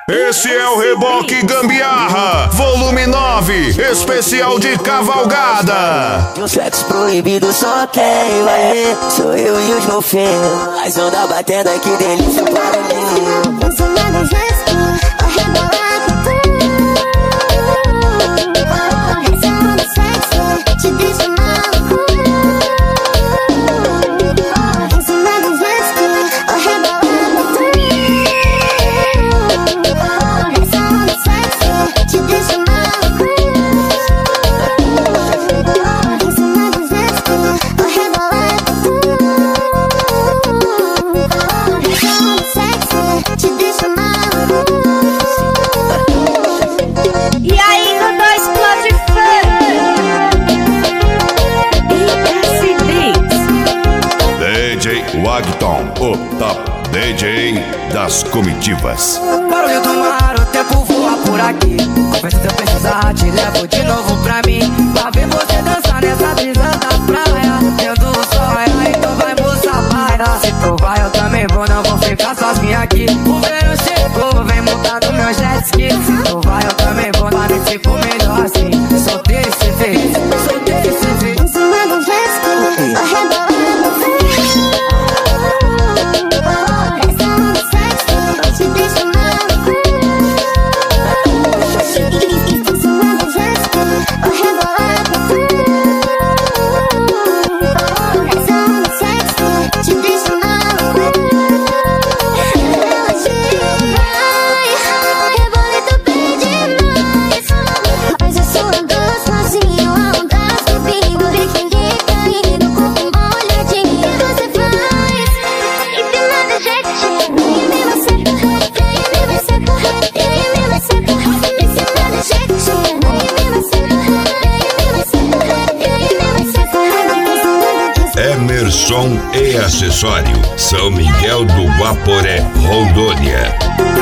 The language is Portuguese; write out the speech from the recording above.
Esse é o Reboque Gambiarra, volume 9, especial de cavalgada. O sexo proibido só quem vai ver sou eu e os golfinhos. As ondas batendo aqui, delícia, barulhinho. Eu sou nada gesto, ao rebolar com tu. Essa onda sexy te deixa maluco. Eu sou nada gesto, ao rebolar com tu. Essa onda sexy te deixa maluco. Eu sou nada gesto, ao rebolar com tu. Essa onda sexy te deixa maluco. E aí, no dois Explode Funk ES Beats. DJ Wagton, o top DJ das comitivas. Barulho do mar, o tempo voa por aqui. Confesso se eu precisar, te levo de novo pra mim. Pra ver você dançar nessa brisa da praia. Tendo o sonho, então vai moça baila. Se tu vai, eu também vou, não vou ficar sozinha aqui. O verão chegou, vem montar no meu jet ski. Se tu vai, eu também vou, mas nem fico melhor assim. Soltei esse fez, soltei esse fez. Eu sou nada gesto, ao rebolar com tu. Essa onda sexy te deixa maluco. Eu sou nada gesto, ao rebolar com tu. Essa onda sexy te deixa maluco. Hoje vai, rebola tu bem demais. Mas eu sou andando sozinho, ondas comigo. Biquíni caindo, corpo molhadinho. Você faz, empinada jeitinho. E me você correr, e me você correr, e me você correr. Empinada jeitinho. E me você correr, e me você correr, e me você correr. Emerson e Acessório, São Miguel do Guaporé, Rondônia.